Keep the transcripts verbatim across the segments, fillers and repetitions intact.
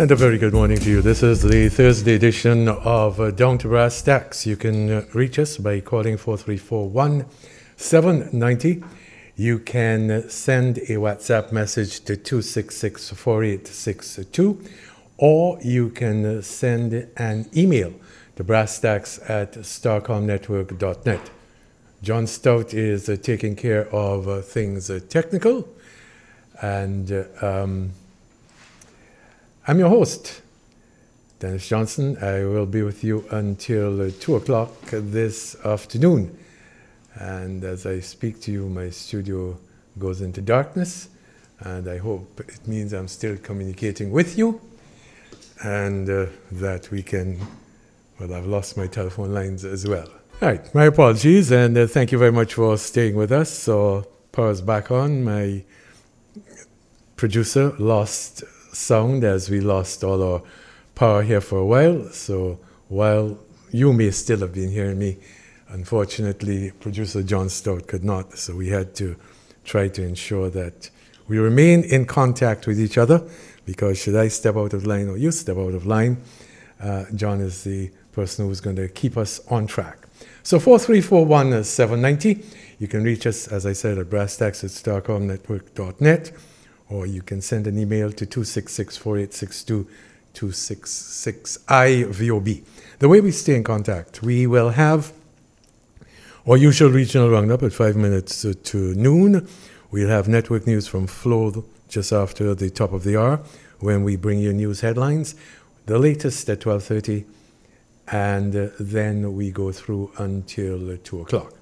And a very good morning to you. This is the Thursday edition of uh, Down to Brass Tacks. You can uh, reach us by calling four three four one seven nine zero. You can uh, send a WhatsApp message to two six six four eight six two, or you can uh, send an email to brasstacks at starcom network dot net. John Stout is uh, taking care of uh, things uh, technical, and uh, um, I'm your host, Dennis Johnson. I will be with you until uh, two o'clock this afternoon. And as I speak to you, my studio goes into darkness, and I hope it means I'm still communicating with you, and uh, that we can, well, I've lost my telephone lines as well. All right, my apologies, and uh, thank you very much for staying with us. So, power's back on. My producer lost sound as we lost all our power here for a while. So while you may still have been hearing me, unfortunately, producer John Stout could not. So we had to try to ensure that we remain in contact with each other, because should I step out of line or you step out of line, uh, John is the person who's going to keep us on track. So four three four one seven nine zero. You can reach us, as I said, at brasstacks at starcom network dot net. Or you can send an email to two six six four eight six two two six six I V O B. The way we stay in contact, we will have our usual regional roundup at five minutes to noon. We'll have network news from Flo just after the top of the hour, when we bring you news headlines, the latest at twelve thirty, and uh, then we go through until uh, two o'clock.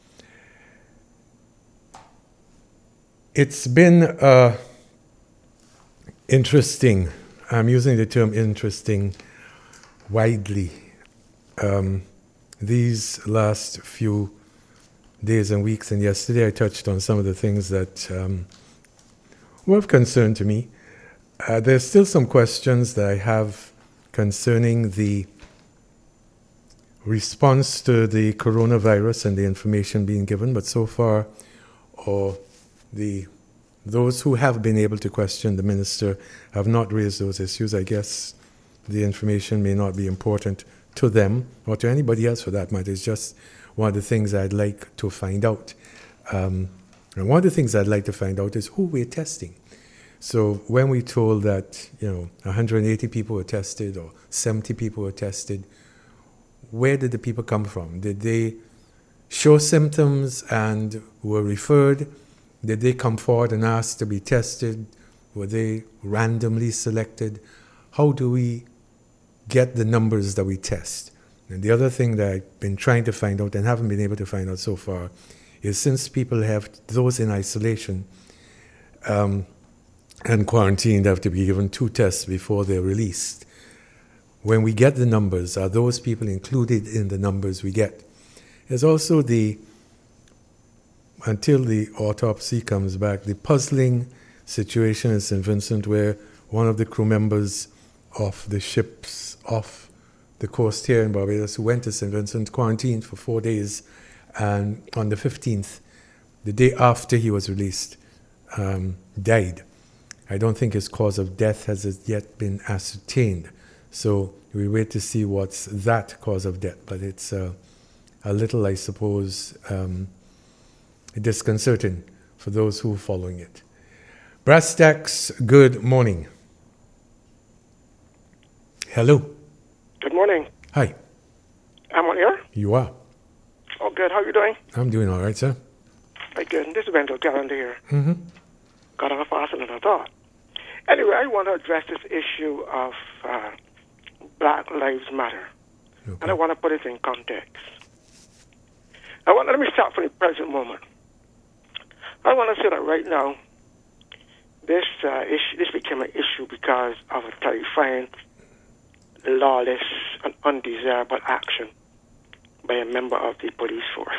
It's been uh, interesting. I'm using the term interesting widely. Um, these last few days and weeks, and yesterday I touched on some of the things that um, were of concern to me. Uh, there's still some questions that I have concerning the response to the coronavirus and the information being given, but so far, or the those who have been able to question the minister have not raised those issues. I guess the information may not be important to them or to anybody else for that matter. It's just one of the things I'd like to find out. Um, and one of the things I'd like to find out is who we're testing. So when we told that, you know, one hundred eighty people were tested or seventy people were tested, where did the people come from? Did they show symptoms and were referred? Did they come forward and ask to be tested? Were they randomly selected? How do we get the numbers that we test? And the other thing that I've been trying to find out and haven't been able to find out so far is, since people have those in isolation um, and quarantined have to be given two tests before they're released, when we get the numbers, are those people included in the numbers we get? There's also the until the autopsy comes back, the puzzling situation in Saint Vincent, where one of the crew members of the ships off the coast here in Barbados, who went to Saint Vincent, quarantined for four days, and on the fifteenth, the day after he was released, um, died. I don't think his cause of death has as yet been ascertained. So we wait to see what's that cause of death. But it's uh, a little, I suppose, um, disconcerting for those who are following it. Brass Tacks, good morning. Hello. Good morning. Hi. I'm on air? You are. Oh, good. How are you doing? I'm doing all right, sir. Very good. This is Wendell Calendar here. Mm-hmm. Got off faster than I thought. Anyway, I want to address this issue of uh, Black Lives Matter. Okay. And I want to put it in context. I want, let me start from the present moment. I want to say that right now, this uh, issue, this became an issue because of a terrifying, lawless, and undesirable action by a member of the police force.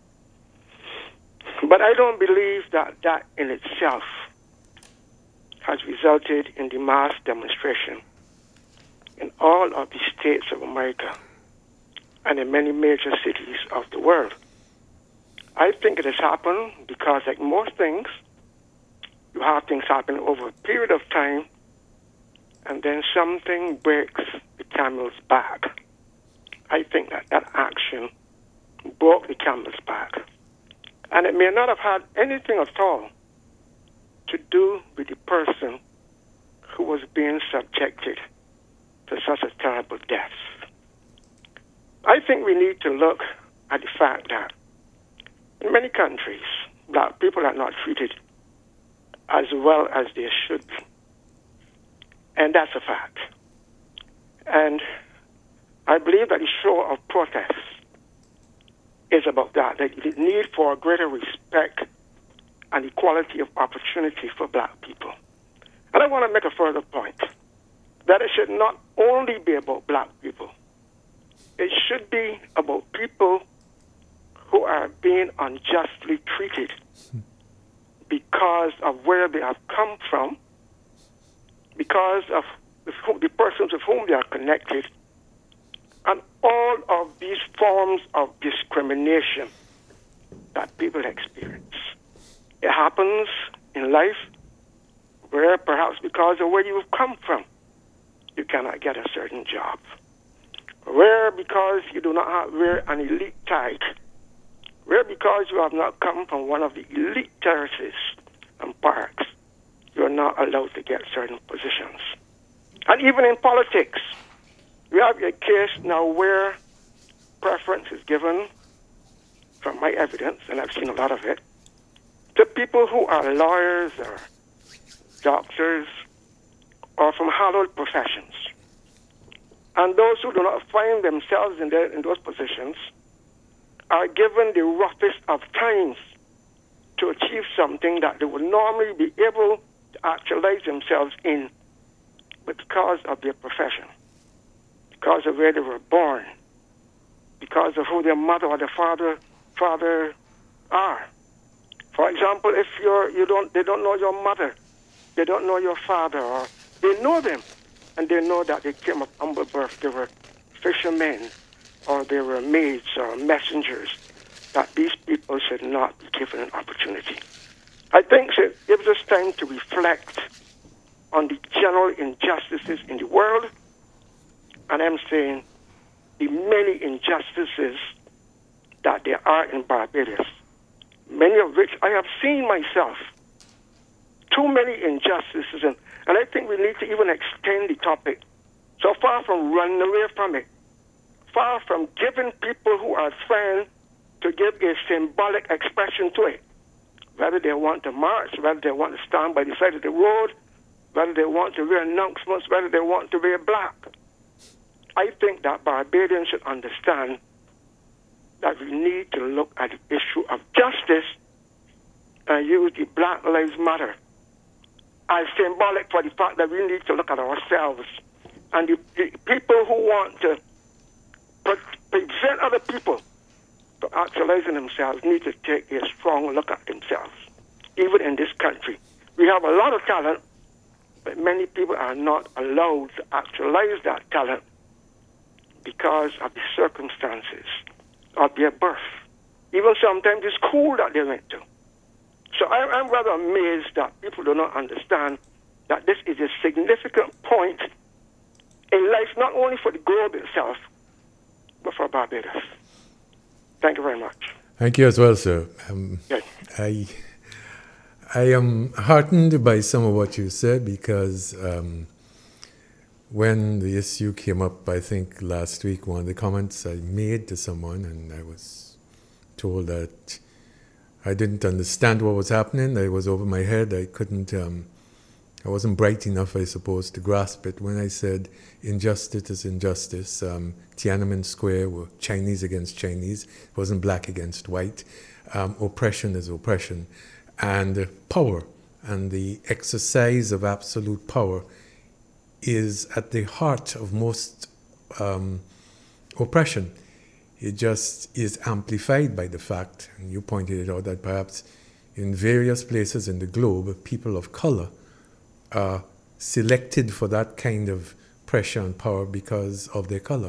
But I don't believe that that in itself has resulted in the mass demonstration in all of the states of America and in many major cities of the world. I think it has happened because, like most things, you have things happen over a period of time, and then something breaks the camel's back. I think that that action broke the camel's back. And it may not have had anything at all to do with the person who was being subjected to such a terrible death. I think we need to look at the fact that in many countries, black people are not treated as well as they should be. And that's a fact. And I believe that the show of protest is about that, that the need for greater respect and equality of opportunity for black people. And I want to make a further point, that it should not only be about black people. It should be about people who are being unjustly treated because of where they have come from, because of the persons with whom they are connected, and all of these forms of discrimination that people experience. It happens in life where perhaps because of where you've come from, you cannot get a certain job. Where because you do not have, wear an elite tag. Where because you have not come from one of the elite terraces and parks, you are not allowed to get certain positions. And even in politics, we have a case now where preference is given, from my evidence, and I've seen a lot of it, to people who are lawyers or doctors or from hallowed professions. And those who do not find themselves in, their, in those positions are given the roughest of times to achieve something that they would normally be able to actualize themselves in, but because of their profession, because of where they were born, because of who their mother or their father father are. For example, if you're you don't they don't know your mother, they don't know your father, or they know them, and they know that they came of humble birth. They were fishermen, or they were maids or messengers, that these people should not be given an opportunity. I think it gives us time to reflect on the general injustices in the world, and I'm saying the many injustices that there are in Barbados, many of which I have seen myself. Too many injustices, and, and I think we need to even extend the topic. So far from running away from it, far from giving people who are friends to give a symbolic expression to it, whether they want to march, whether they want to stand by the side of the road, whether they want to wear announcements, whether they want to wear black. I think that Barbadians should understand that we need to look at the issue of justice and use the Black Lives Matter as symbolic for the fact that we need to look at ourselves. And the, the people who want to pre- prevent other people from actualizing themselves need to take a strong look at themselves. Even in this country, we have a lot of talent, but many people are not allowed to actualize that talent because of the circumstances of their birth. Even sometimes the school that they went to. So I, I'm rather amazed that people do not understand that this is a significant point in life, not only for the globe itself, but for Barbados. Thank you very much. Thank you as well, sir. Um, yes. I I am heartened by some of what you said because um, when the issue came up, I think last week, one of the comments I made to someone, and I was told that I didn't understand what was happening. It was over my head. I couldn't, um, I wasn't bright enough, I suppose, to grasp it. When I said injustice is injustice, um, Tiananmen Square were Chinese against Chinese. It wasn't black against white. Um, oppression is oppression. And uh, power and the exercise of absolute power is at the heart of most um, oppression. It just is amplified by the fact, and you pointed it out, that perhaps in various places in the globe, people of color are selected for that kind of pressure and power because of their color.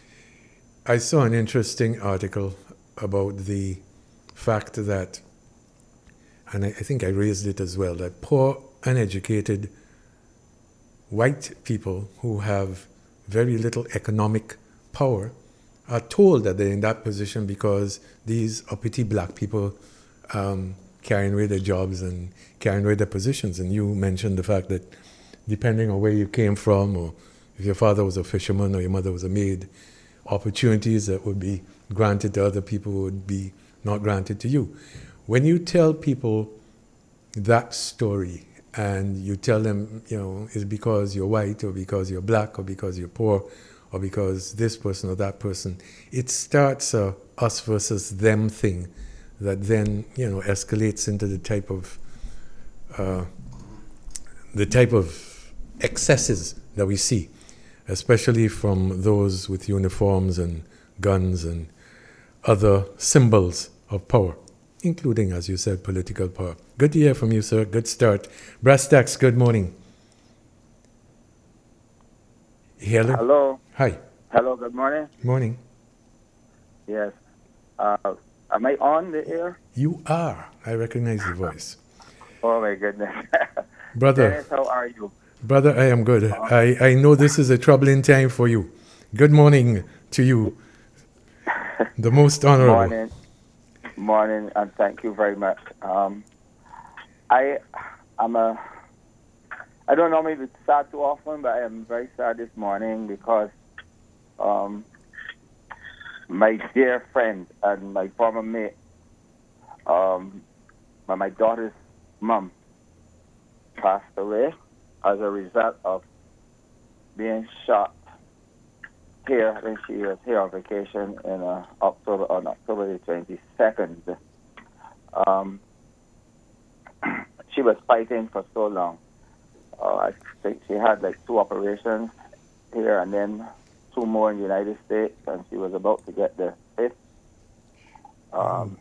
I saw an interesting article about the fact that, and I, I think I raised it as well, that poor, uneducated white people who have very little economic power are told that they're in that position because these uppity black people um, carrying away their jobs and carrying away their positions. And you mentioned the fact that depending on where you came from, or if your father was a fisherman or your mother was a maid, opportunities that would be granted to other people would be not granted to you. When you tell people that story and you tell them, you know, it's because you're white or because you're black or because you're poor or because this person or that person, it starts a us versus them thing that then, you know, escalates into the type of uh, the type of excesses that we see, especially from those with uniforms and guns and other symbols of power, including, as you said, political power. Good to hear from you, sir. Good start. Brass Tacks, good morning. Hello. Hello. Hi. Hello, good morning. Morning. Yes. Uh, am I on the air? You are. I recognize your voice. Oh, my goodness. Brother. Dennis, how are you? Brother, I am good. Uh, I, I know this is a troubling time for you. Good morning to you. The most honorable. Morning. Morning, and thank you very much. Um, I am a... I don't normally be sad too often, but I am very sad this morning because um, my dear friend and my former mate, um, my daughter's mom, passed away as a result of being shot here when she was here on vacation in uh, October on October the twenty-second. Um, she was fighting for so long. Uh, I think she had like two operations here and then two more in the United States, and she was about to get the fifth. Um,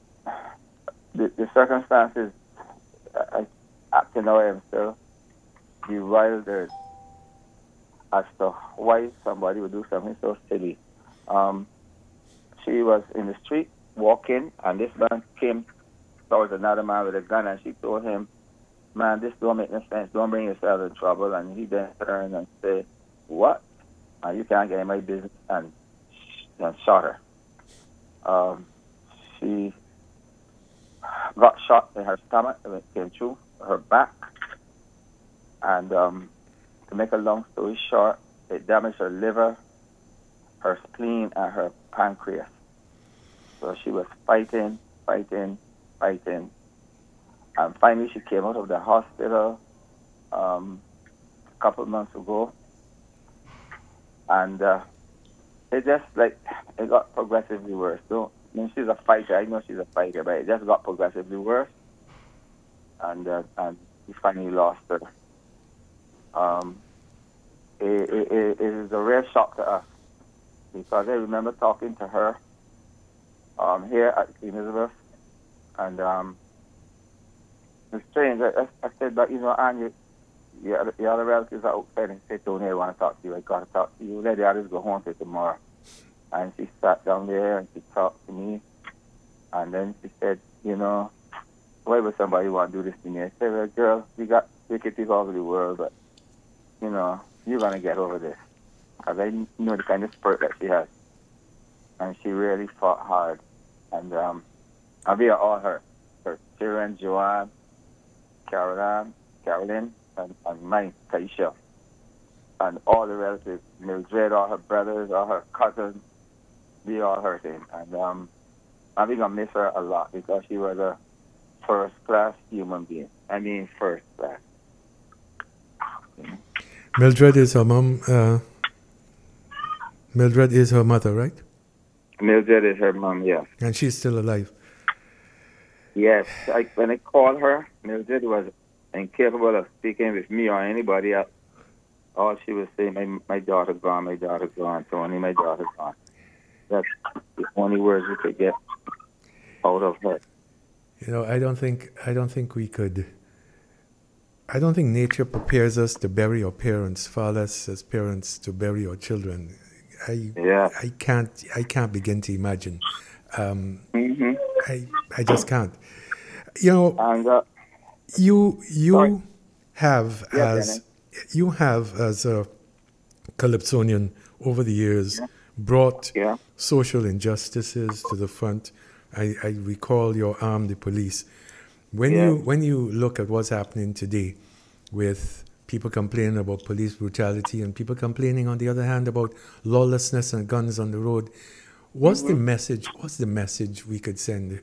the, the circumstances, I, up to now, I am still bewildered as to why somebody would do something so silly. Um, she was in the street walking, and this man came towards another man with a gun, and she told him, "Man, this don't make no sense. Don't bring yourself in trouble." And he then turned and said, "What? Uh, you can't get in my business," and, and shot her. Um, she got shot in her stomach, and it came through her back. And um, to make a long story short, it damaged her liver, her spleen, and her pancreas. So she was fighting, fighting, fighting. And finally, she came out of the hospital um, a couple of months ago. And uh, it just, like, it got progressively worse. So, I mean, she's a fighter. I know she's a fighter, but it just got progressively worse. And uh, and we finally lost her. Um, it, it, it is a real shock to us because I remember talking to her um, here at Elizabeth. And um, it's strange. I, I said, but you know, Anne, you, you, the other relatives are outside and said, "Tony, I want to talk to you. I got to talk to you. Let the others go home till tomorrow." And she sat down there and she talked to me. And then she said, "You know, why would somebody want to do this to me?" I said, "Well, girl, we got wicked people all over the world, but, you know, you're going to get over this." Because I know the kind of spirit that she has. And she really fought hard. And um, and we are all her. Her children, Joanne, Caroline, Carolyn, and, and mine, Taisha. And all the relatives, Mildred, all her brothers, all her cousins, we all hurting. And um, I'm going to miss her a lot because she was a first-class human being. I mean, first class. Mildred is her mom. Uh, Mildred is her mother, right? Mildred is her mom, yes. And she's still alive. Yes. I, when I called her, Mildred was incapable of speaking with me or anybody else. All she was saying, my, my daughter gone, my daughter gone, Tony, my daughter gone. That's the only words we could get out of her. You know, I don't think I don't think we could. I don't think nature prepares us to bury our parents, far less as parents to bury our children. I yeah. I can't I can't begin to imagine. Um, mm-hmm. I I just can't. You know, and, uh, you you sorry. have yeah, as you have, as a Calypsonian, over the years, yeah. brought yeah. social injustices to the front. I, I recall your Arm the Police. When yeah. you when you look at what's happening today with people complaining about police brutality and people complaining, on the other hand, about lawlessness and guns on the road, what's mm-hmm. the message? What's the message we could send?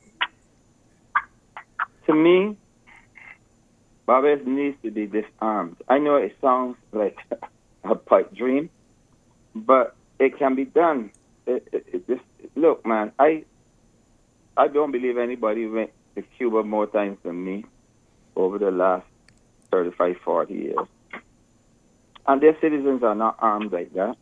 To me, Barbados needs to be disarmed. I know it sounds like a pipe dream, but it can be done. It, it, it just, look, man, I I don't believe anybody went to Cuba more times than me over the last thirty-five, forty years. And their citizens are not armed like that.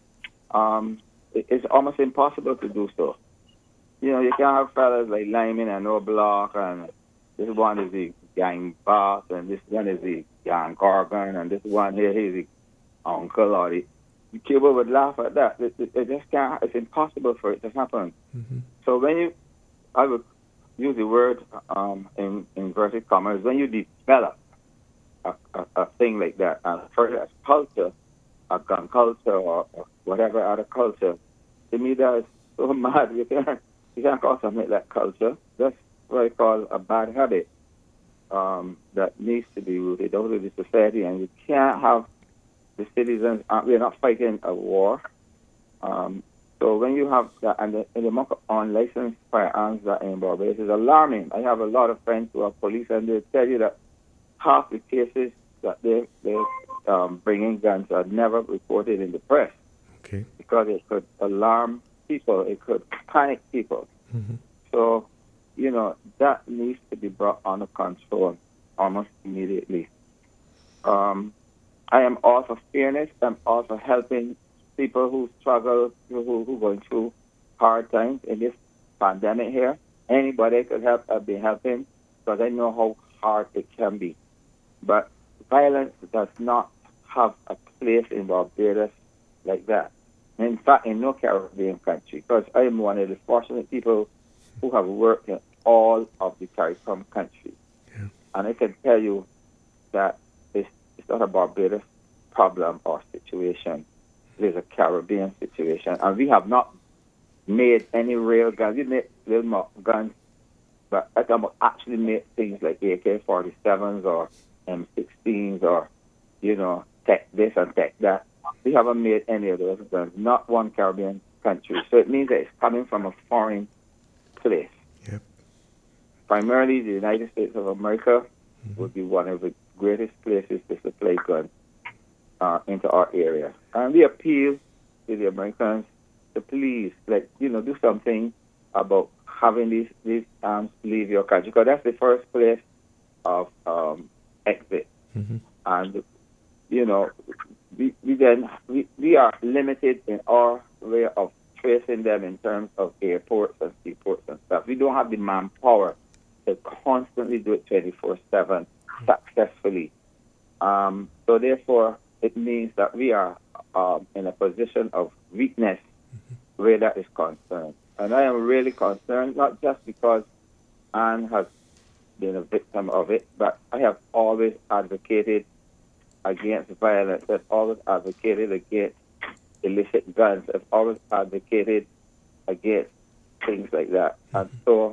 Um, it, it's almost impossible to do so. You know, you can't have fellas like Lyman and O'Block, and this one is the gang boss, and this one is the gang Gorgon, and this one here, he's the uncle or the... Cuba would laugh at that. It, it, it just can't, it's impossible for it to happen. Mm-hmm. So when you, I would use the word um, in inverted commas, when you develop a, a, a thing like that, and for a culture, a gun culture or, or whatever other culture, to me that is so mad. You can't, you can't call something like culture. That's what I call a bad habit um, that needs to be rooted out of the society, and you can't have the citizens, uh, we're not fighting a war. Um, so when you have that, and the, and the amount of unlicensed firearms that are in Barbados is alarming. I have a lot of friends who are police, and they tell you that half the cases that they, they um, bring in guns are never reported in the press. Okay. Because it could alarm people, it could panic people. Mm-hmm. So, you know, that needs to be brought under control almost immediately. Um, I am all for fairness. I'm all for helping people who struggle, who who are going through hard times in this pandemic here. Anybody could help, I'll be helping, because I know how hard it can be. But violence does not have a place in Barbados like that. In fact, in no Caribbean country, because I am one of the fortunate people who have worked in all of the Caribbean countries. Yeah. And I can tell you that it's, it's not a Barbados problem or situation. It is a Caribbean situation. And we have not made any real guns. We made little more guns, but I can actually make things like A K forty-sevens or M sixteens or, you know, tech this and tech that. We haven't made any of those guns, not one Caribbean country. So it means that it's coming from a foreign place. Yep. Primarily, the United States of America mm-hmm. would be one of the greatest places to supply guns uh, into our area. And we appeal to the Americans to please, like, you know, do something about having these, these arms leave your country, because that's the first place of um, exit. Mm-hmm. And, you know, we, we then, we, we are limited in our way of tracing them in terms of airports and seaports and stuff. We don't have the manpower to constantly do it twenty-four seven successfully. Um, so therefore, it means that we are um, in a position of weakness mm-hmm. where that is concerned. And I am really concerned, not just because Anne has been a victim of it, but I have always advocated against violence. I've always advocated against illicit guns. I've always advocated against things like that. Mm-hmm. And so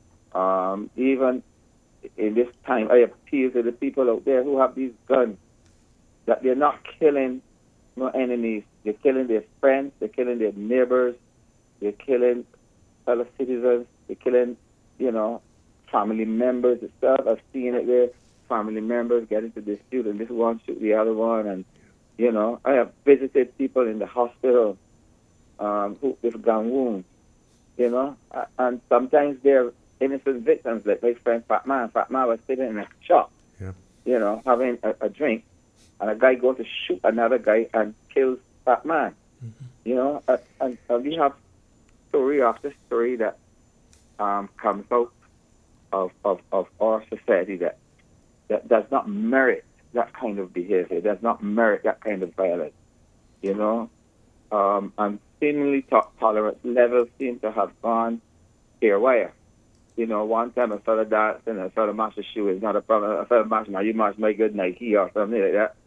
um, even in this time, I appeal to the people out there who have these guns, that they're not killing no enemies. They're killing their friends. They're killing their neighbors. They're killing fellow citizens. They're killing, you know, family members itself. I've seen it there. Family members get into dispute, and this one shoot the other one. And, you know, I have visited people in the hospital um, who with gun wounds, you know, and sometimes they're innocent victims, like my friend Fat Man. Fat Man was sitting in a shop, yeah. you know, having a, a drink, and a guy goes to shoot another guy and kills Fat Man. Mm-hmm. You know, and, and, and we have story after story that um, comes out of, of, of our society that, that does not merit that kind of behavior, does not merit that kind of violence, you know. Um, and seemingly to- tolerance levels seem to have gone haywire. You know, one time I saw a dance and I saw a master shoe is not a problem. I saw a master, now you mash my good Nike or something like that.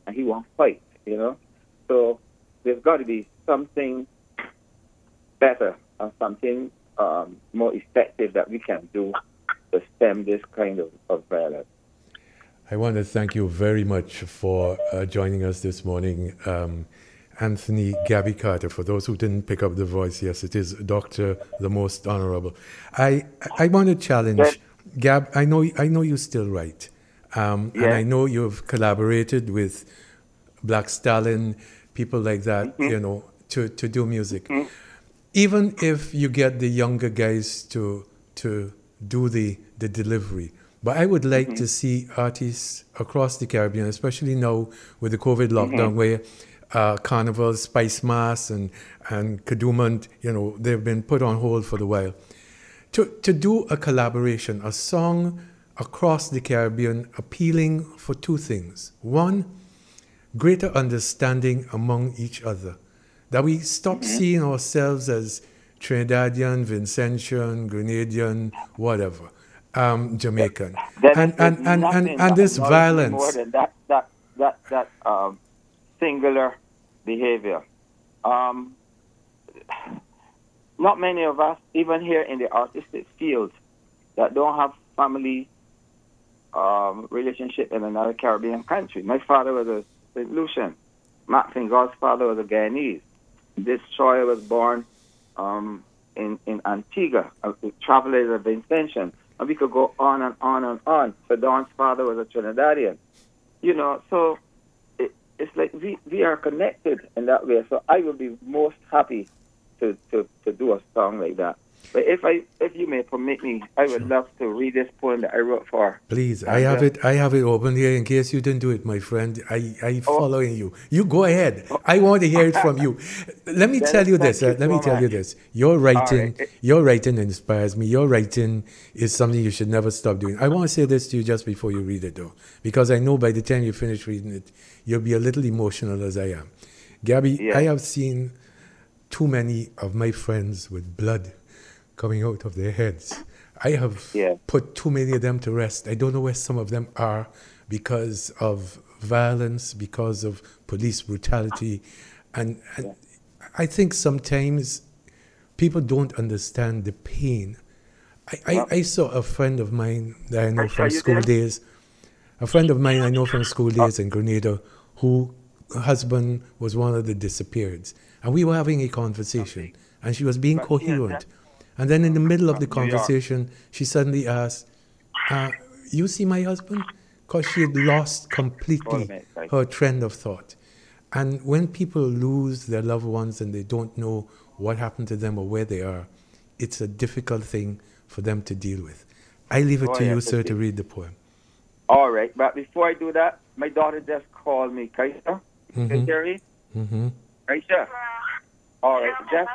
and he won't fight, you know. So there's got to be something better or something um, more effective that we can do to stem this kind of, of violence. I want to thank you very much for uh, joining us this morning, um, Anthony Gabby Carter. For those who didn't pick up the voice, yes, it is Doctor the Most Honorable. I I want to challenge Yes. Gab. I know I know you still write, um, and Yes. I know you've collaborated with Black Stalin, people like that, Mhm. you know, to, to do music. Mhm. Even if you get the younger guys to to do the, the delivery. But I would like Mhm. to see artists across the Caribbean, especially now with the COVID lockdown, Mhm. where uh, Carnival, Spice Mass, and and Kadooment, you know, they've been put on hold for a while. To to do a collaboration, a song across the Caribbean, appealing for two things. One, greater understanding among each other. That we stop Mhm. seeing ourselves as Trinidadian, Vincentian, Grenadian, whatever, um, Jamaican. Then And, there's and, and, and, nothing and that this annoys me more violence. than that that that that um, singular behavior. Um, not many of us, even here in the artistic field, that don't have family um, relationship in another Caribbean country. My father was a Saint Lucian. Max and God's father was a Guyanese. This Troy was born um, in, in Antigua, uh, traveled as a Vincentian. And we could go on and on and on. So Don's father was a Trinidadian. You know, so it, it's like we, we are connected in that way. So I would be most happy to, to, to do a song like that. But if I if you may permit me, I would love to read this poem that I wrote for. Please, I have it. I have it open here in case you didn't do it, my friend. I I Oh. following you. You go ahead. I want to hear it from you. Let me Dennis, tell you thank this. you uh, let me so tell you much. this. Your writing, right. your writing inspires me. Your writing is something you should never stop doing. I want to say this to you just before you read it, though, because I know by the time you finish reading it, you'll be a little emotional as I am. Gabby, Yeah. I have seen too many of my friends with blood coming out of their heads. I have Yeah. put too many of them to rest. I don't know where some of them are because of violence, because of police brutality. And, and Yeah. I think sometimes people don't understand the pain. I, I, Well, I saw a friend of mine that I know Are from you school there? days, a friend of mine I know from school days in Grenada, who her husband was one of the disappeareds. And we were having a conversation, and she was being But she is coherent. And then in the middle of the From New York. conversation, she suddenly asked, uh, you see my husband? Because she had lost completely Follow me, right. her trend of thought. And when people lose their loved ones and they don't know what happened to them or where they are, it's a difficult thing for them to deal with. I leave it Oh, to yes, you, it sir, is. to read the poem. All right, but before I do that, my daughter just called me. Kaisha? Mhm. Jerry? Mm-hmm. Kaisha? All right, Jeff.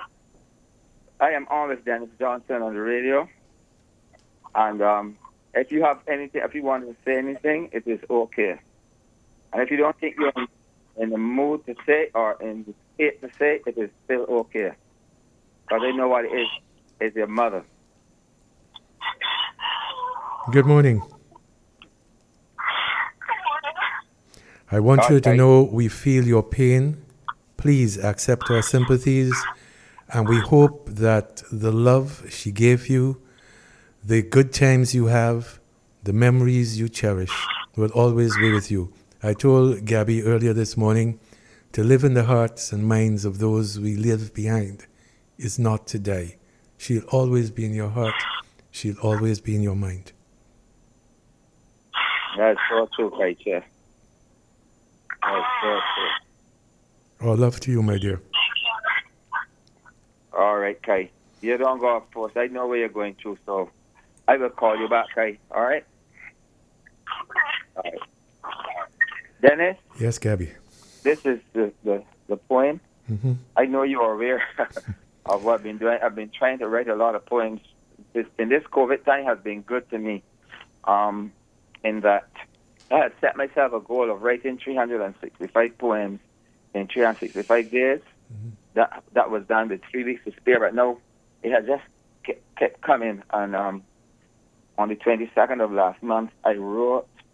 I am on with Dennis Johnson on the radio. And um, if you have anything, if you want to say anything, it is okay. And if you don't think you're in, in the mood to say or in the state to say, it is still okay. Because I know what it is. It's your mother. Good morning. I want you to Okay. know we feel your pain. Please accept our sympathies, and we hope that the love she gave you, the good times you have, the memories you cherish will always be with you. I told Gabby earlier this morning to live in the hearts and minds of those we leave behind is not to die. She'll always be in your heart. She'll always be in your mind. That's so true, Kaisha. That's so true. All love to you, my dear. All right, Kai. You don't go off post. I know where you're going through, so I will call you back, Kai. All right? All right. Dennis, Yes, Gabby. this is the, the, the poem. Mm-hmm. I know you are aware of what I've been doing. I've been trying to write a lot of poems. This, in this COVID time has been good to me um, in that I had set myself a goal of writing three hundred sixty-five poems in three hundred sixty-five days. Mm-hmm. That that was done with three weeks to spare, but no, it has just kept, kept coming. And um, on the twenty-second of last month, I wrote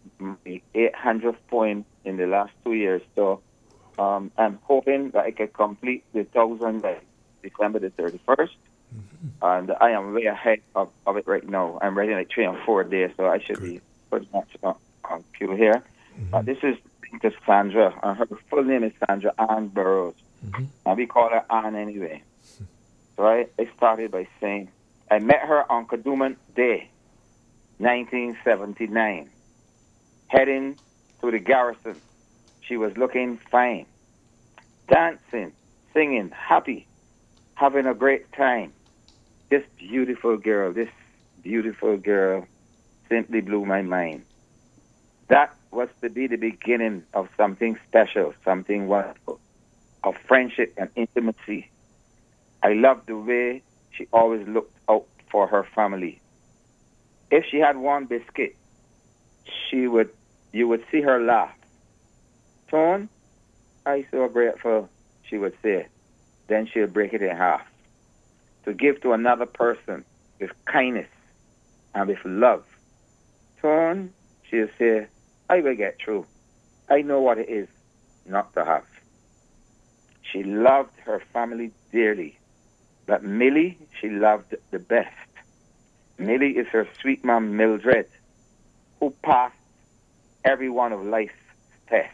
my eight hundredth poem in the last two years. So um, I'm hoping that I can complete the thousand by December the thirty-first. Mm-hmm. And I am way ahead of, of it right now. I'm writing like three and four days, so I should Good. be pretty much on, on cue here. Mm-hmm. Uh, this is to Sandra. Uh, her full name is Sandra Ann Burrows. Mm-hmm. And we call her Ann anyway. So I, I started by saying, I met her on Kadooment Day, nineteen seventy-nine, heading to the garrison. She was looking fine, dancing, singing, happy, having a great time. This beautiful girl, this beautiful girl simply blew my mind. That was to be the beginning of something special, something wonderful, of friendship and intimacy. I loved the way she always looked out for her family. If she had one biscuit, she would, you would see her laugh. Tone, I so grateful, she would say. Then she would break it in half to give to another person with kindness and with love. Tone, she would say, I will get through. I know what it is not to have. She loved her family dearly, but Millie she loved the best. Millie is her sweet mom, Mildred, who passed every one of life's tests.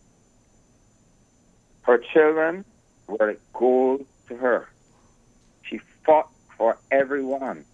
Her children were a gold to her. She fought for everyone.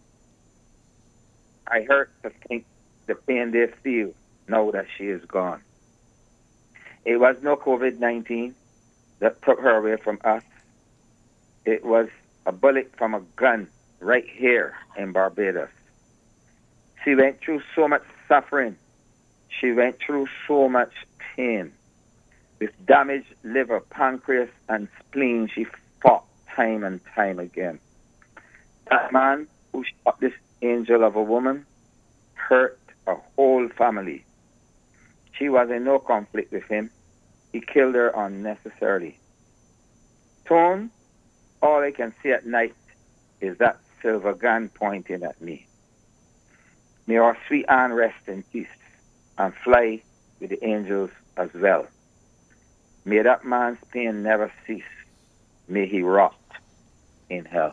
I hurt to think the pain they feel now that she is gone. It was no COVID nineteen that took her away from us. It was a bullet from a gun right here in Barbados. She went through so much suffering. She went through so much pain. With damaged liver, pancreas, and spleen, she fought time and time again. That man who shot this angel of a woman hurt a whole family. She was in no conflict with him. He killed her unnecessarily. Tone, all I can see at night is that silver gun pointing at me. May our sweet Anne rest in peace and fly with the angels as well. May that man's pain never cease. May he rot in hell.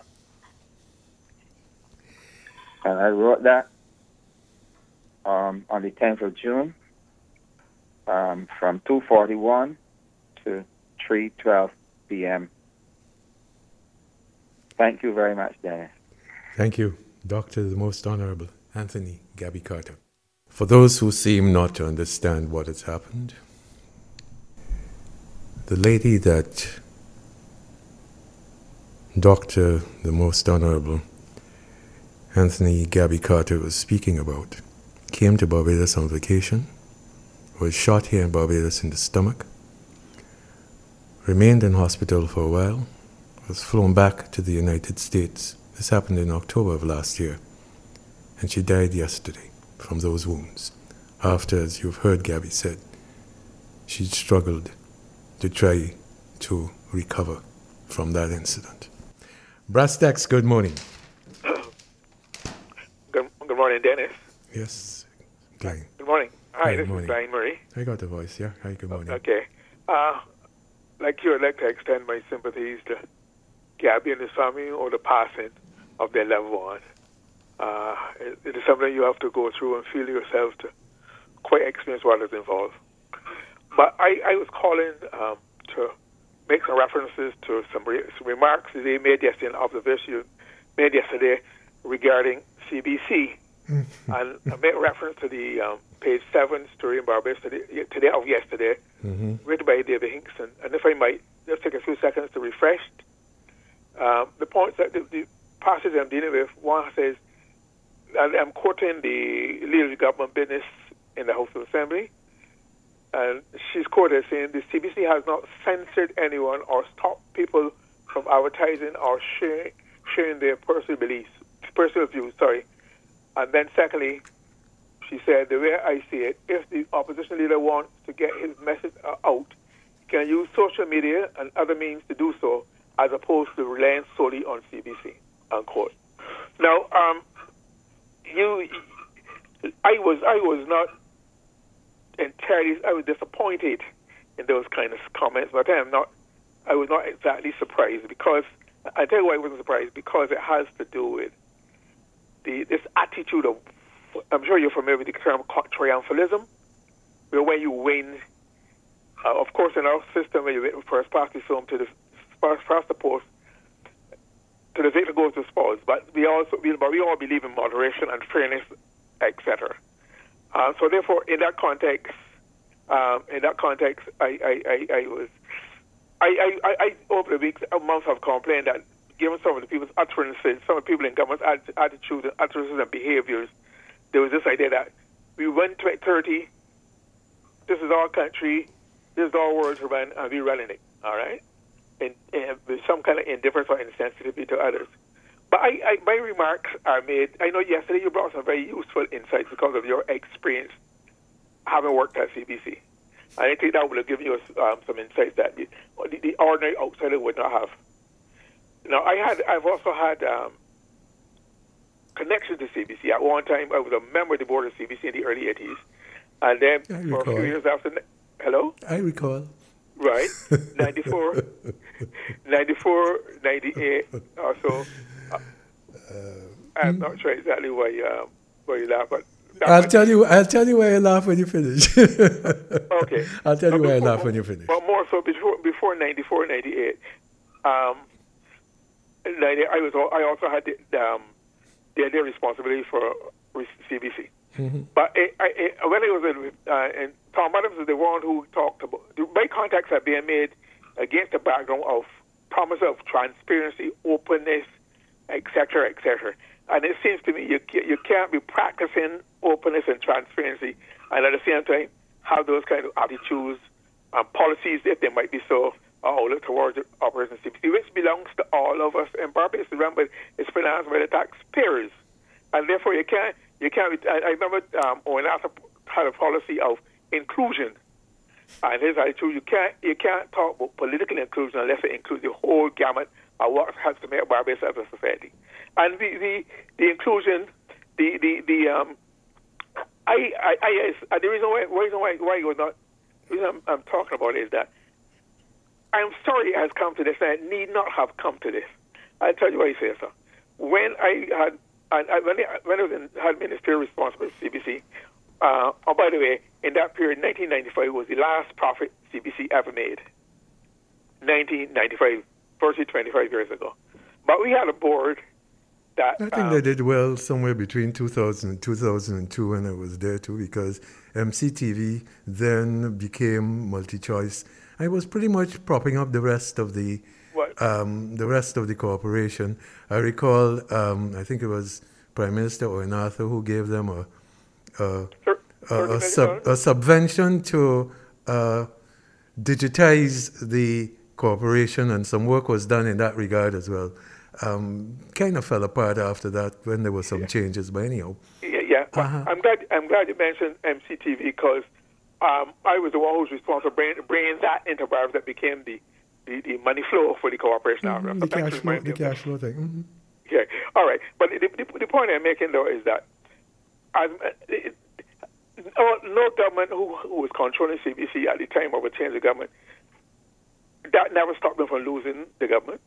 And I wrote that um, on the tenth of June um, from two forty-one to three twelve p.m. Thank you very much, Dennis. Thank you, Doctor the Most Honorable Anthony Gabby Carter. For those who seem not to understand what has happened, the lady that Doctor the Most Honorable Anthony Gabby Carter was speaking about came to Barbados on vacation, was shot here in Barbados in the stomach, remained in hospital for a while, was flown back to the United States. This happened in October of last year, and she died yesterday from those wounds. After, as you've heard Gabby said, she struggled to try to recover from that incident. Brastex, good morning. Good, good morning, Dennis. Yes, Glenn. Good morning. Hi, Hi this morning. is Glenn Murray. I got the voice, yeah. Hi, good morning. Okay. Uh, like you, I'd like to extend my sympathies to Gabby and his family over the passing of their loved one. Uh, it, it is something you have to go through and feel yourself to quite experience what is involved. But I, I was calling um, to make some references to some, re- some remarks that they made yesterday, an observation you made yesterday regarding C B C. and I make reference to the um, page seven story in Barbados today, today of yesterday, mm-hmm. written by David Hinkson. And if I might just take a few seconds to refresh um, the points that the, the passage I'm dealing with. One says, and I'm quoting the leader of government business in the House of Assembly, and she's quoted saying the C B C has not censored anyone or stopped people from advertising or sharing, sharing their personal beliefs, personal views. Sorry. And then secondly, she said, the way I see it, if the opposition leader wants to get his message out, he can use social media and other means to do so, as opposed to relying solely on C B C, unquote. Now, um, you, I was, I was not entirely, I was disappointed in those kind of comments, but I am not, I was not exactly surprised because, I tell you why I wasn't surprised, because it has to do with the this attitude of, I'm sure you're familiar with the term triumphalism, where when you win, uh, of course in our system, when you win first past the film to the first past the post, to the victor goes to the spoils, but we also, we, but we all believe in moderation and fairness, et cetera. Uh, so therefore, in that context, um, in that context, I, I, I, I was, I, I, I, over the weeks, months, have complained that given some of the people's utterances, some of the people in government's attitudes and utterances and behaviors, there was this idea that we won twenty thirty, this is our country, this is our world to run, and we're running it, all right? And, and with some kind of indifference or insensitivity to others. But I, I, my remarks are made, I know yesterday you brought some very useful insights because of your experience having worked at C B C. And I think that would have given you um, some insights that the, the ordinary outsider would not have. Now, I had, I've also had um, connections to C B C. At one time, I was a member of the board of C B C in the early eighties. And then for a few years after, hello? I recall. Right, ninety-four, ninety-four, ninety-eight or so. Uh, I'm not sure exactly why, uh, why you laugh, but I'll tell you. I'll tell you why I laugh when you finish. Okay. I'll tell you but why before, I laugh when you finish. But more so before before ninety-four, ninety-eight, um, ninety, I was I also had the um, the idea responsibility for C B C. Mm-hmm. But I, I, I, when I was in, uh, in Tom Adams is the one who talked about my contacts are being made against the background of promise of transparency, openness, et cetera, et cetera. And it seems to me you you can't be practicing openness and transparency and at the same time have those kind of attitudes and policies, if they might be so, all towards Operation C B C, which belongs to all of us in Barbados. Remember, it's financed by the taxpayers, and therefore you can't. You can't. I, I remember um, Owen Arthur had a policy of inclusion, and his attitude: you can't, you can't talk about political inclusion unless it includes the whole gamut of what has to make Barbados as a society. And the the, the inclusion, the the the um, I I, I uh, the reason why reason why why you're not the reason I'm, I'm talking about it is that I'm sorry it has come to this, and it need not have come to this. I'll tell you why I say so. When I had And I, when, I, when I was in, had ministerial responsibility for C B C, uh, oh, by the way, in that period, nineteen ninety-five was the last profit C B C ever made. nineteen ninety-five, virtually twenty-five years ago. But we had a board that... I think um, they did well somewhere between two thousand and two thousand two when I was there too, because M C T V then became multi-choice. I was pretty much propping up the rest of the... Um, the rest of the corporation. I recall, um, I think it was Prime Minister Owen Arthur who gave them a a, sure. a, a, sub, a subvention to uh, digitize the corporation, and some work was done in that regard as well. Um, kind of fell apart after that when there were some yeah. changes, but anyhow. Yeah, yeah. Uh-huh. I'm glad. I'm glad you mentioned M C T V because um, I was the one who was responsible for bringing, bringing that into Barbados that became the The, the money flow for the corporation. Mm-hmm, the, cash flow, the cash flow thing. Mm-hmm. Yeah, all right. But the, the, the point I'm making, though, is that as, it, no, no government who, who was controlling C B C at the time of a change of government, that never stopped them from losing the government.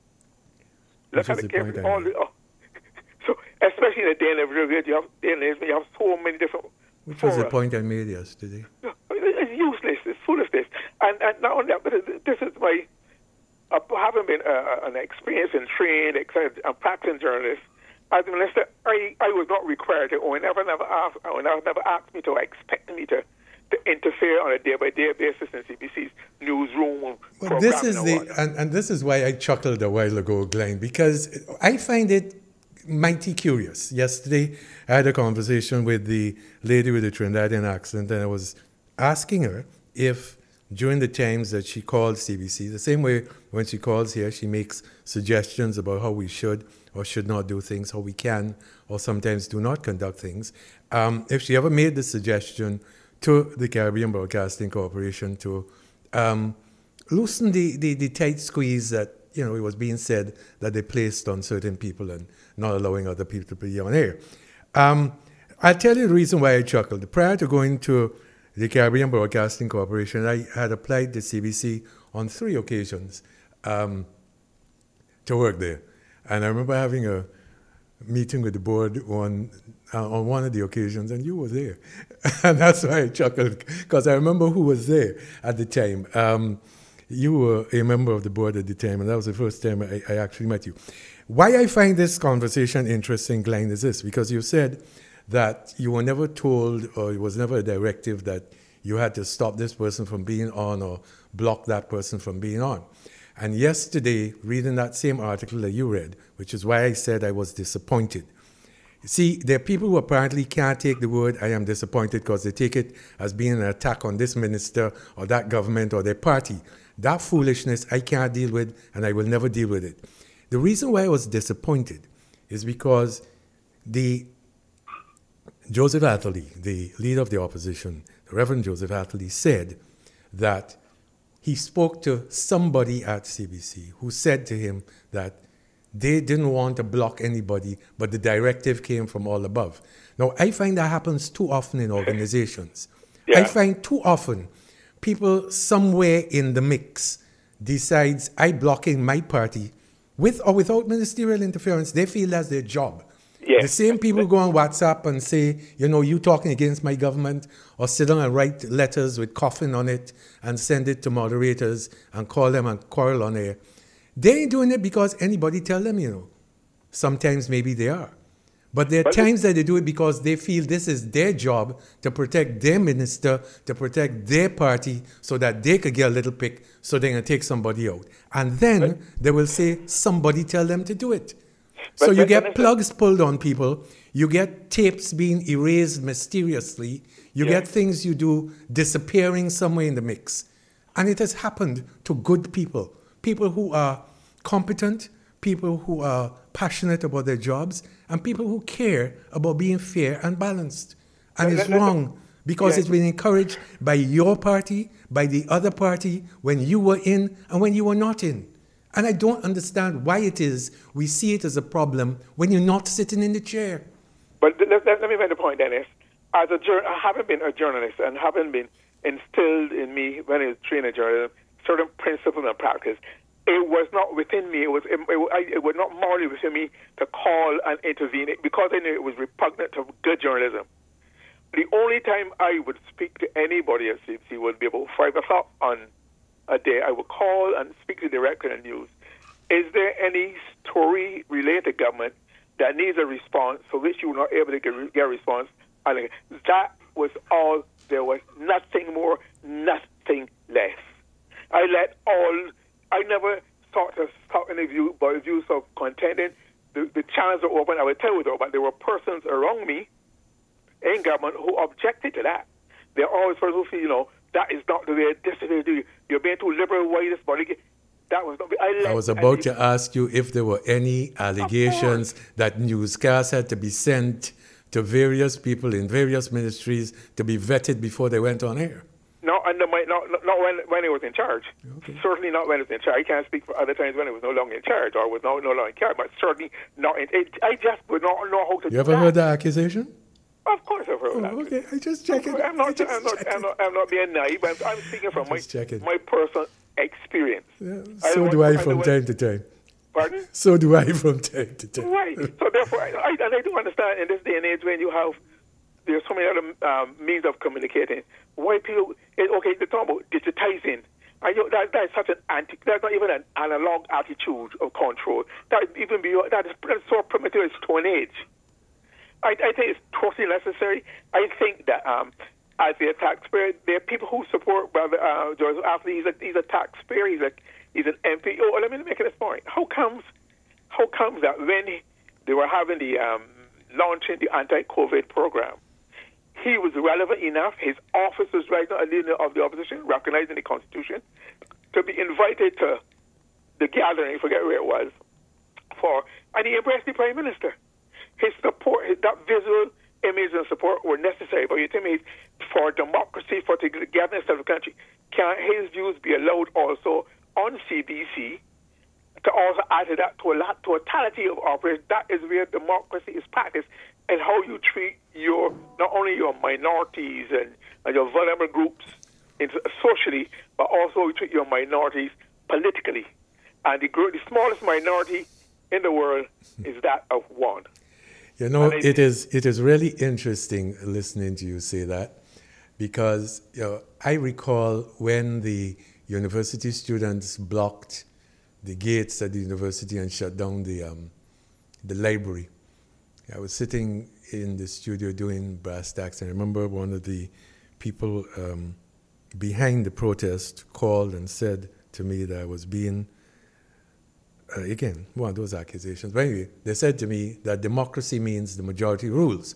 Look at the case. All the, oh. So, especially in a day and age, you have, day and age, you have so many different... Which was the point I made yesterday. It's useless. It's foolishness. And, and not only that, but this is my, uh, having been uh, an experienced and trained and practicing journalist, as a minister, I, I was not required to, or never, never asked, or never, never asked me to, or expect me to, to interfere on a day-by-day basis in C B C's newsroom. Well, this is the, and, and this is why I chuckled a while ago, Glenn, because I find it mighty curious. Yesterday, I had a conversation with the lady with the Trinidadian accent, and I was asking her if during the times that she called C B C, the same way when she calls here, she makes suggestions about how we should or should not do things, how we can or sometimes do not conduct things. Um, if she ever made the suggestion to the Caribbean Broadcasting Corporation to um, loosen the, the, the tight squeeze that, you know, it was being said that they placed on certain people and not allowing other people to be on air. Um, I'll tell you the reason why I chuckled. Prior to going to the Caribbean Broadcasting Corporation. I had applied to C B C on three occasions um, to work there. And I remember having a meeting with the board on, uh, on one of the occasions, and you were there. And that's why I chuckled, because I remember who was there at the time. Um, you were a member of the board at the time, and that was the first time I, I actually met you. Why I find this conversation interesting, Glenn, is this, because you said that you were never told, or it was never a directive that you had to stop this person from being on or block that person from being on. And yesterday, reading that same article that you read, which is why I said I was disappointed. See, there are people who apparently can't take the word I am disappointed because they take it as being an attack on this minister or that government or their party. That foolishness I can't deal with, and I will never deal with it. The reason why I was disappointed is because the Joseph Atherley, the leader of the opposition, the Reverend Joseph Atherley, said that he spoke to somebody at C B C who said to him that they didn't want to block anybody, but the directive came from all above. Now, I find that happens too often in organizations. Yeah. I find too often people somewhere in the mix decides I blocking my party with or without ministerial interference. They feel that's their job. Yes. The same people go on WhatsApp and say, you know, you talking against my government, or sit down and write letters with coffin on it and send it to moderators and call them and quarrel on air. They ain't doing it because anybody tell them, you know. Sometimes maybe they are. But there are times that they do it because they feel this is their job to protect their minister, to protect their party, so that they could get a little pick, so they're going to take somebody out. And then they will say, somebody tell them to do it. So you get plugs pulled on people, you get tapes being erased mysteriously, you yeah. get things you do disappearing somewhere in the mix. And it has happened to good people, people who are competent, people who are passionate about their jobs, and people who care about being fair and balanced. And it's wrong because yeah. it's been encouraged by your party, by the other party, when you were in and when you were not in. And I don't understand why it is we see it as a problem when you're not sitting in the chair. But let, let, let me make the point, Dennis. As a jur- I haven't been a journalist and haven't been instilled in me when I was trained in journalism certain principles and practice. It was not within me. It was it, it, it was not morally within me to call and intervene because I knew it was repugnant to good journalism. The only time I would speak to anybody at C B C would be about five o'clock on a day. I would call and speak to the director of the news. Is there any story related to government that needs a response for which you were not able to get, get a response? And that was all. There was nothing more, nothing less. I let all. I never thought to stop any view by views of contending. The, the channels are open. I would tell you though, but there were persons around me in government who objected to that. There are always persons who feel, you know, that is not the way. This is the way to do. You're being too liberal. Why this body? That was not. I, I was about to ask you if there were any allegations that newscasts had to be sent to various people in various ministries to be vetted before they went on air. No, and not, not, not when when he was in charge. Okay. Certainly not when he was in charge. I can't speak for other times when he was no longer in charge or was no, no longer in charge, but certainly not in it, I just would not know how to You ever that. heard that accusation? Of course I've heard oh, that. Okay, I just checking. I'm not, just I'm, not, I'm, not, I'm not being naive. I'm, I'm speaking from my, my personal experience. Yeah, so I do I from time to time. Pardon? So do I from time to time. Right. So therefore, I, I, and I do understand in this day and age when you have, there's so many other um, means of communicating. Why people, okay, they're talking about digitizing. I, that, that is such an anti, that's not even an analog attitude of control. That is even beyond, that is so primitive, it's Stone Age. I, I think it's totally necessary. I think that um, as a taxpayer, there are people who support Brother uh, Joseph Atherley. He's a, he's a taxpayer. He's a he's an M P. Oh, let me make this point. How comes how comes that when they were having the um, launching the anti-COVID program, he was relevant enough, his office was right now a leader of the opposition, recognized in the Constitution, to be invited to the gathering, I forget where it was, for, and he embraced the Prime Minister. His support, his, that visual image and support were necessary, but you tell me for democracy, for the togetherness of the country, can his views be allowed also on C B C to also add to that to a lot, totality of operations? That is where democracy is practiced. and how you treat your not only your minorities and, and your vulnerable groups in, socially, but also you treat your minorities politically. And the, the smallest minority in the world is that of one. You know, it is it is really interesting listening to you say that, because you know, I recall when the university students blocked the gates at the university and shut down the um, the library. I was sitting in the studio doing brass tacks, and I remember one of the people um, behind the protest called and said to me that I was being, uh, again, one of those accusations. But anyway, they said to me that democracy means the majority rules.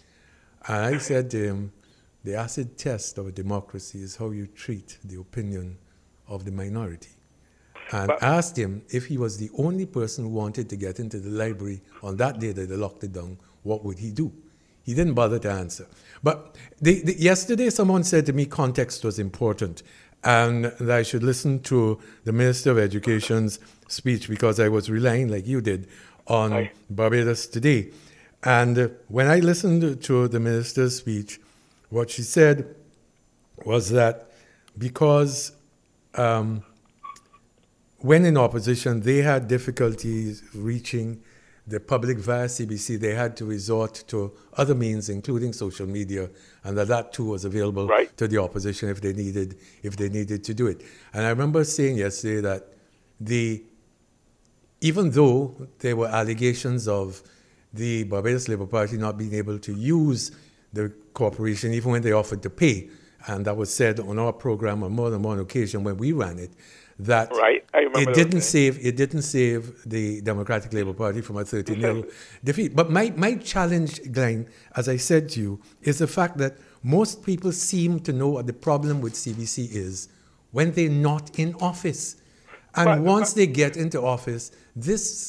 And I said to him, the acid test of a democracy is how you treat the opinion of the minority. And but, asked him if he was the only person who wanted to get into the library on that day that they locked it down, what would he do? He didn't bother to answer. But the, the, yesterday someone said to me context was important and that I should listen to the Minister of Education's speech because I was relying, like you did, on Hi. Barbados Today. And uh, when I listened to the Minister's speech, what she said was that because um, when in opposition, they had difficulties reaching the public via C B C. They had to resort to other means, including social media, and that that too was available right. to the opposition if they needed if they needed to do it. And I remember saying yesterday that the even though there were allegations of the Barbados Labour Party not being able to use the corporation even when they offered to pay, and that was said on our program on more than one occasion when we ran it, that right. I remember it didn't save it didn't save the Democratic Labour Party from a thirty nil defeat. But my, my challenge, Glenn, as I said to you, is the fact that most people seem to know what the problem with C B C is when they're not in office. And but, once but, they get into office, this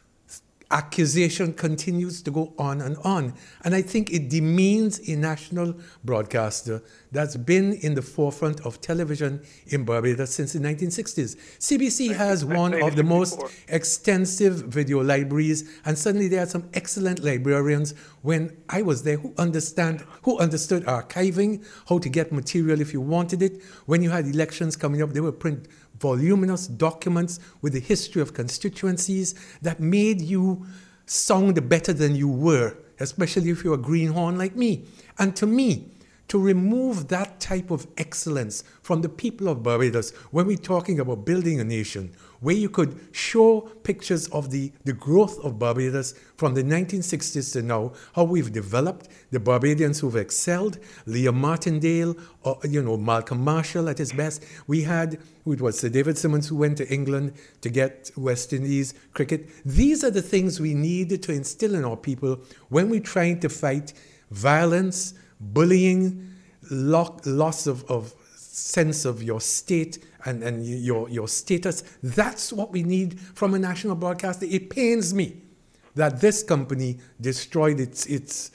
accusation continues to go on and on. And I think it demeans a national broadcaster that's been in the forefront of television in Barbados since the nineteen sixties. C B C has one of the most extensive video libraries, and suddenly there are some excellent librarians when I was there who understand, who understood archiving, how to get material if you wanted it. When you had elections coming up, they would print voluminous documents with the history of constituencies that made you sound better than you were, especially if you're a greenhorn like me. And to me, to remove that type of excellence from the people of Barbados when we're talking about building a nation, where you could show pictures of the, the growth of Barbados from the nineteen sixties to now, how we've developed, the Barbadians who've excelled, Leah Martindale, or, you know, Malcolm Marshall at his best. We had, it was Sir David Simmons who went to England to get West Indies cricket. These are the things we need to instill in our people when we're trying to fight violence, bullying, lo- loss of, of sense of your state and, and your, your status. That's what we need from a national broadcaster. It pains me that this company destroyed its its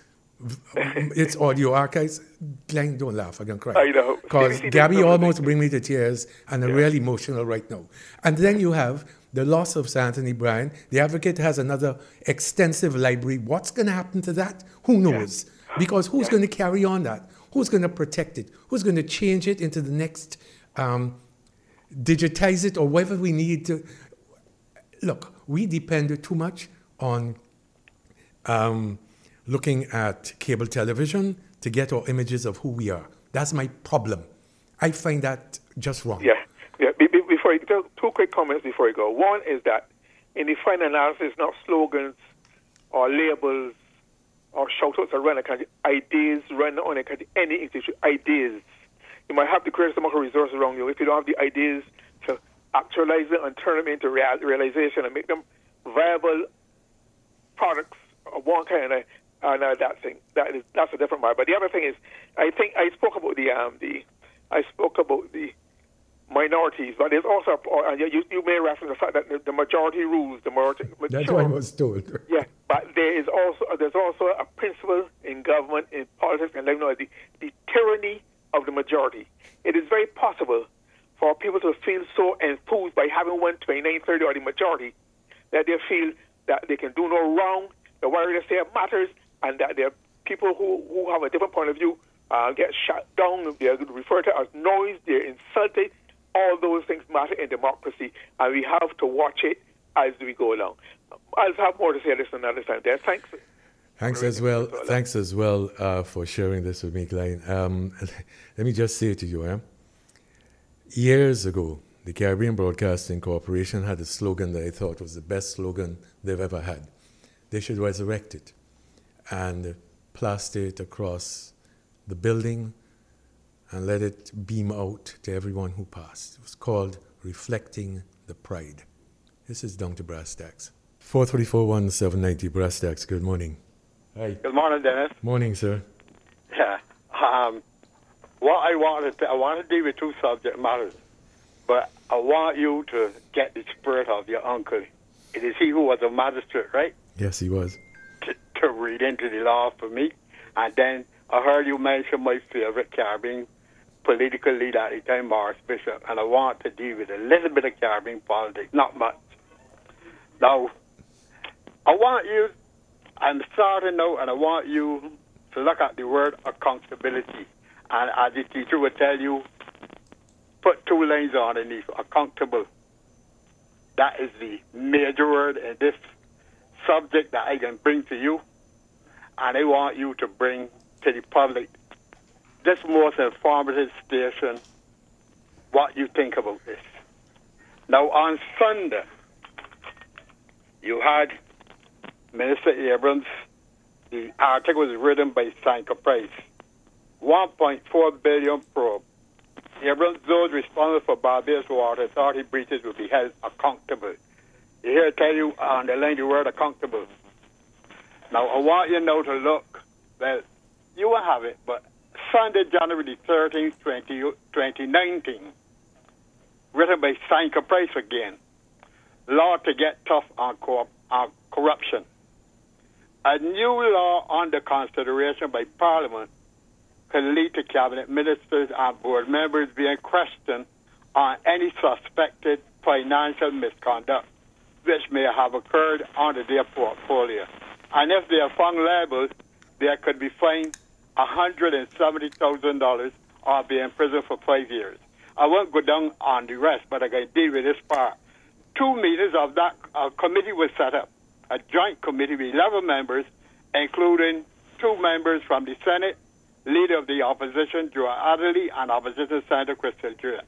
its audio archives. Glenn, don't laugh, I'm going to cry. I know. Because Gabby almost bring me to tears and I'm yeah. really emotional right now. And then you have the loss of Sir Anthony Bryan. The Advocate has another extensive library. What's going to happen to that? Who knows? Yeah. Because who's yeah. going to carry on that? Who's going to protect it? Who's going to change it into the next, um, digitize it or whatever we need to? Look, we depend too much on um, looking at cable television to get our images of who we are. That's my problem. I find that just wrong. Yeah, yeah. Be, be, before you, two, two quick comments before you go. One is that in the final analysis, not slogans or labels or shout-outs around the country, ideas run on the country, any institution, ideas. You might have to create some more resources around you. If you don't have the ideas to actualize them and turn them into real, realization and make them viable products of one kind, and uh, uh, that thing, that is, that's a different matter. But the other thing is, I think I spoke about the, um, the I spoke about the minorities, but there's also, uh, you, you may reference the fact that the, the majority rules, the majority. That's what I was told. Yeah, but there is also there's also a principle in government, in politics, and the, the tyranny of the majority. It is very possible for people to feel so enthused by having won twenty-nine thirty or the majority that they feel that they can do no wrong. The what they say matters, and that there are people who, who have a different point of view uh, get shut down. They're referred to as noise. They're insulted. All those things matter in democracy, and we have to watch it as we go along. I'll have more to say this another time. There, thanks. Thanks as well. Thanks as well uh, for sharing this with me, Klein. Um, let me just say to you, eh? years ago, the Caribbean Broadcasting Corporation had a slogan that I thought was the best slogan they've ever had. They should resurrect it and plaster it across the building and let it beam out to everyone who passed. It was called Reflecting the Pride. This is down to Brass Tacks. four three four, one seven nine zero Brass Tacks, good morning. Hi. Good morning, Dennis. Morning, sir. Yeah. Um, what I wanted to, I want to deal with two subject matters, but I want you to get the spirit of your uncle. It is he who was a magistrate, right? Yes, he was. To, to read into the law for me. And then I heard you mention my favorite Caribbean political leader at the time, Morris Bishop, and I want to deal with a little bit of Caribbean politics, not much. Now, I want you, I'm starting now, and I want you to look at the word accountability. And as the teacher would tell you, put two lines underneath, accountable. That is the major word in this subject that I can bring to you. And I want you to bring to the public this most informative station what you think about this. Now, on Sunday, you had Minister Abrams. The article was written by Sanka Price. one point four billion probe. Abrams, those responsible for Barbados Water Authority breaches will be held accountable. You hear I tell you, underline the word accountable. Now, I want you now to look. Well, you will have it, but Sunday, January thirteenth, twenty nineteen, written by Sanka Price again. Law to get tough on, co- on corruption. A new law under consideration by Parliament can lead to cabinet ministers and board members being questioned on any suspected financial misconduct which may have occurred under their portfolio. And if they are found liable, they could be fined one hundred seventy thousand dollars or be in prison for five years. I won't go down on the rest, but I can deal with this part. Two meetings of that uh, committee was set up, a joint committee with eleven members, including two members from the Senate, leader of the opposition, Joe Adderley, and opposition Senator Crystal James.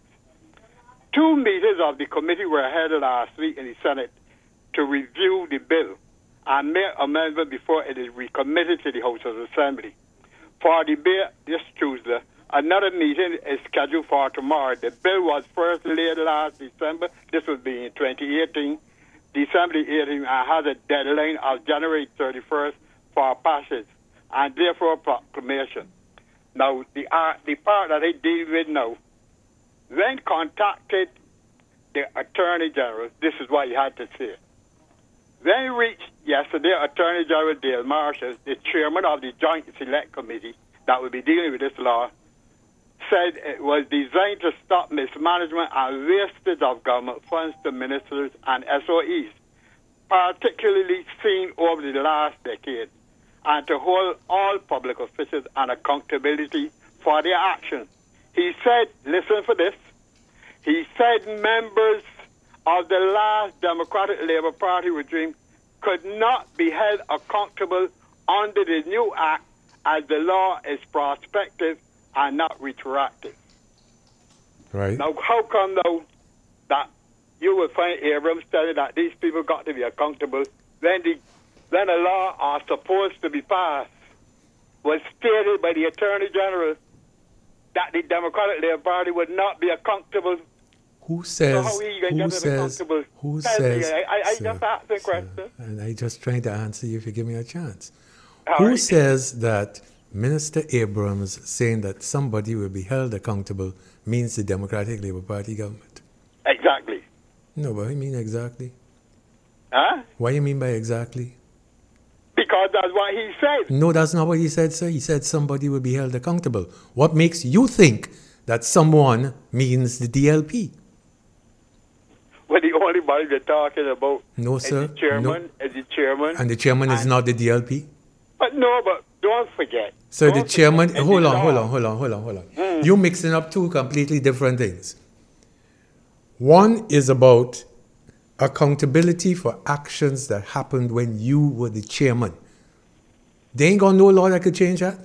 Two meetings of the committee were held last week in the Senate to review the bill and make amendment before it is recommitted to the House of Assembly. For debate this Tuesday, another meeting is scheduled for tomorrow. The bill was first laid last December. This will be in twenty eighteen, December eighteenth, and has a deadline of January thirty-first for passage and therefore proclamation. Now, the, uh, the part that I deal with now, when contacted the Attorney General, this is what he had to say. When he reached yesterday, Attorney General Dale Marshall, the chairman of the Joint Select Committee that will be dealing with this law, said it was designed to stop mismanagement and wastage of government funds to ministers and S O Es, particularly seen over the last decade, and to hold all public officials on accountability for their actions. He said, listen for this, he said members of the last Democratic Labour Party regime could not be held accountable under the new act as the law is prospective and not retroactive. Right. Now, how come, though, that you will find Abrams telling that these people got to be accountable when the when a law are supposed to be passed was stated by the Attorney General that the Democratic Labour Party would not be accountable? Who says? So how are you going to who get says? accountable? Who Tell says? me. I, I, I sir, just asked the sir, question. and I just trying to answer you if you give me a chance. All Who right. says that Minister Abrams saying that somebody will be held accountable means the Democratic Labour Party government? Exactly. No, but I mean exactly. Huh? What do you mean by exactly? Because that's what he said. No, that's not what he said, sir. He said somebody will be held accountable. What makes you think that someone means the D L P? Well, the only body we're talking about No, is sir. the chairman, No. is the chairman. And the chairman is And- not the D L P? But no, but don't forget. So don't the chairman, forget, hold on, law. hold on, hold on, hold on, hold on. Mm. You're mixing up two completely different things. One is about accountability for actions that happened when you were the chairman. They ain't got no law that could change that.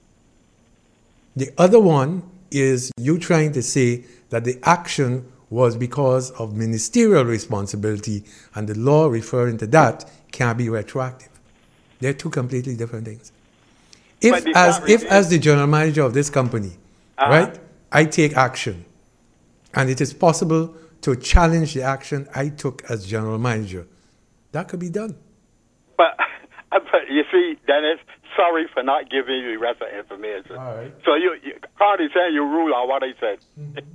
The other one is you trying to say that the action was because of ministerial responsibility, and the law referring to that can't be retroactive. They're two completely different things. If as if as the general manager of this company, uh-huh. right, I take action, and it is possible to challenge the action I took as general manager, that could be done. But, but you see, Dennis, sorry for not giving you the rest of the information. All right. So you, you Cardi said you rule on what I said. Mm-hmm.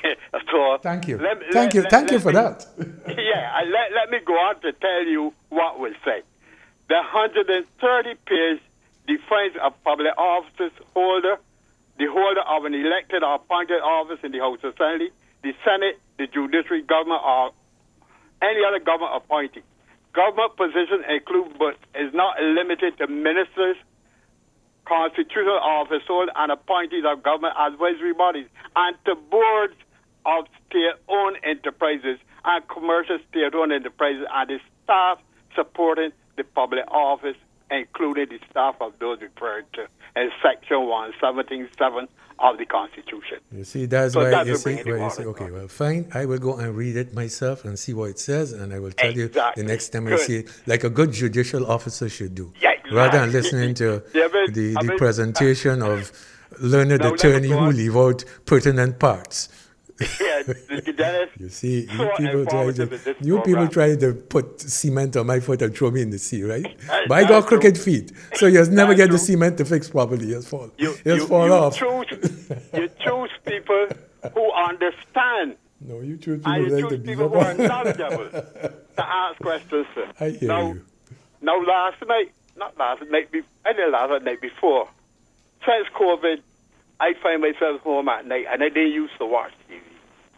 So thank you. Let, thank let, you. Let, thank let you for me, that. yeah, let, let me go on to tell you what was said. The one hundred thirty page defines a public office holder, the holder of an elected or appointed office in the House of Assembly, the Senate, the judiciary, government, or any other government appointee. Government positions include, but is not limited to ministers, constitutional office holders, and appointees of government advisory bodies, and to boards of state-owned enterprises and commercial state-owned enterprises, and the staff supporting the public office, including the staff of those referred to in Section one seventeen seven of the Constitution. You see, that's so why that you see, well, you see, okay, well, fine. I will go and read it myself and see what it says, and I will tell exactly. you the next time Good. I see it, like a good judicial officer should do. Yeah, exactly. Rather than listening to yeah, but, the, I the mean, presentation uh, of learned no, attorney who leave out pertinent parts. Yeah, Dennis, you see, you so people try to you program. people try to put cement on my foot and throw me in the sea, right? But I got crooked true. feet, so you never get true. the cement to fix properly. You just fall, you, you just fall you off. Choose, you choose people who understand. No, you choose people, and you like choose people who are knowledgeable to ask questions. Sir. I hear now, you. Now, last night, not last night, I did last night before. Since COVID, I find myself home at night, and I didn't used to watch T V.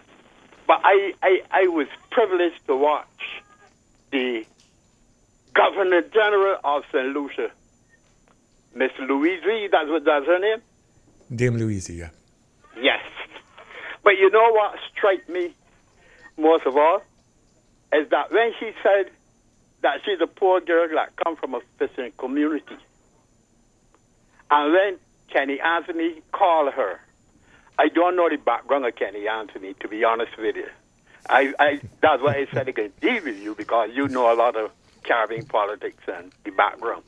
But I, I, I was privileged to watch the Governor General of Saint Lucia, Miss Louise, that's what that's her name? Dame Louise, yeah. Yes. But you know what struck me most of all? Is that when she said that she's a poor girl that comes from a fishing community. And when Kenny Anthony called her, I don't know the background of Kenny Anthony, to be honest with you. I, I that's why I said I can deal with you, because you know a lot of Caribbean politics and the background.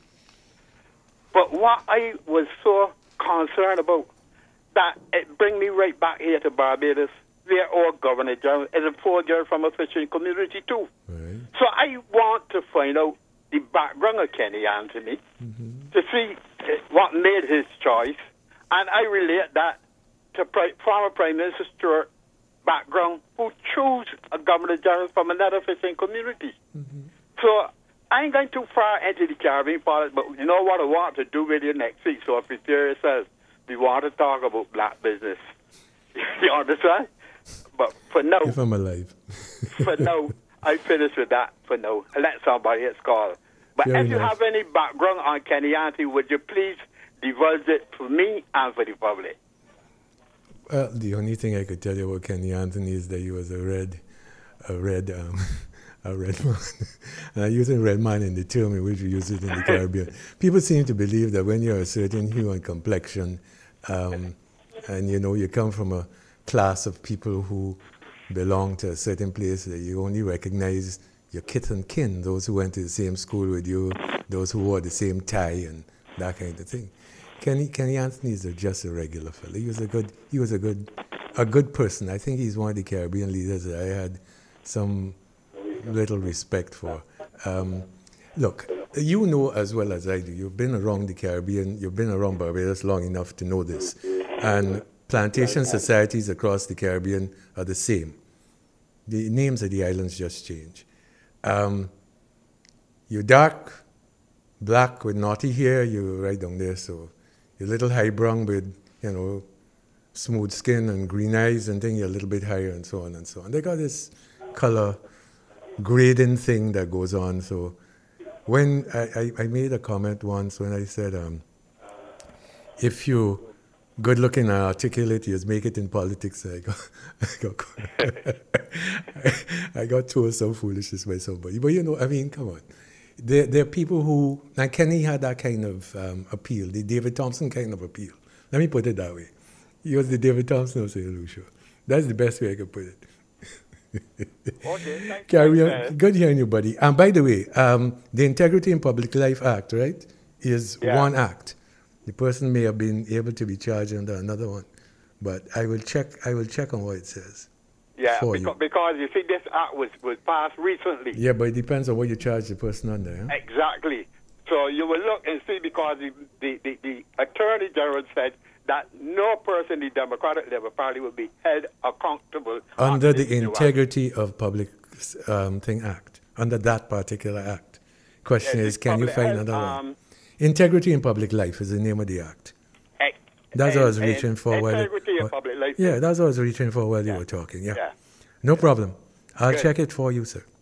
But what I was so concerned about, that it bring me right back here to Barbados, where our Governor General is a poor girl from a fishing community too. Right. So I want to find out the background of Kenny Anthony mm-hmm. to see what made his choice, and I relate that to former Prime Minister Stewart background, who chose a Governor General from another fishing community. Mm-hmm. So I ain't going too far into the Caribbean politics, but you know what I want to do with you next week, so prepare yourselves. We want to talk about black business. You understand? But for now... If I'm alive. For now, I finish with that for now. I let somebody else call. But Very if you nice. have any background on Kenny Anthony, would you please divulge it for me and for the public? Well, the only thing I could tell you about Kenny Anthony is that he was a red, a red, um, a red man. And I'm using red man in the term in which we use it in the Caribbean. People seem to believe that when you're a certain hue and complexion, um, and you know you come from a class of people who belong to a certain place, that you only recognize your kith and kin, those who went to the same school with you, those who wore the same tie and that kind of thing. Kenny Kenny Anthony is a, just a regular fellow. He was a good he was a good a good person. I think he's one of the Caribbean leaders that I had some little respect for. Um, look, you know as well as I do. You've been around the Caribbean. You've been around Barbados long enough to know this. And plantation societies across the Caribbean are the same. The names of the islands just change. Um, you're dark, black with naughty hair. You're right down there, so. You're a little high brown with, you know, smooth skin and green eyes, and then you're a little bit higher and so on and so on. They got this color grading thing that goes on. So when I, I, I made a comment once when I said, um, if you good looking and articulate, you just make it in politics. I got, I got, I got told some foolishness by somebody. But you know, I mean, come on. There, there are people who, and Kenny had that kind of um, appeal, the David Thompson kind of appeal. Let me put it that way. He was the David Thompson of Saint Lucia. That's the best way I could put it. Okay, Carry on. Good hearing you, buddy. And by the way, um, the Integrity in Public Life Act, right, is yeah. one act. The person may have been able to be charged under another one, but I will check. I will check on what it says. Yeah, for because, you. because you see, this act was, was passed recently. Yeah, but it depends on what you charge the person under. Huh? Exactly. So you will look and see, because the, the, the, the Attorney General said that no person in the Democratic Labour Party will be held accountable under the Integrity of Public um, Thing Act, under that particular act. Question yeah, is, can you find health, another um, one? Integrity in Public Life is the name of the act. Ex- That's what I was and, reaching and for. Integrity while, in Public Life. Yeah, that's what I was reaching for while yeah. you were talking. Yeah. yeah. No problem. I'll Good. check it for you, sir.